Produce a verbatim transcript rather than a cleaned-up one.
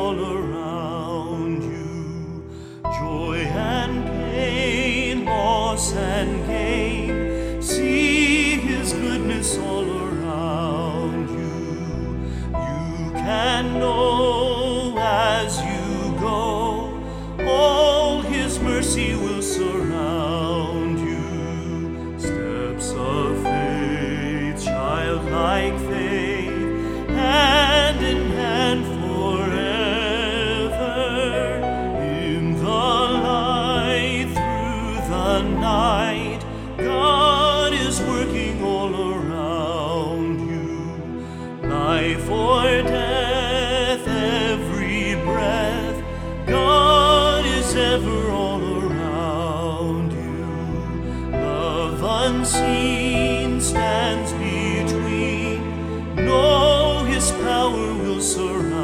all around you. Joy and pain, loss and gain, see His goodness all around you. You can know as you go, all His mercy will surround you. Steps of faith, childlike faith, hand in hand forever. In the light, through the night, God is working all around you. Life or death, every breath, God is ever all around you. Love unseen stands between, know His power will surround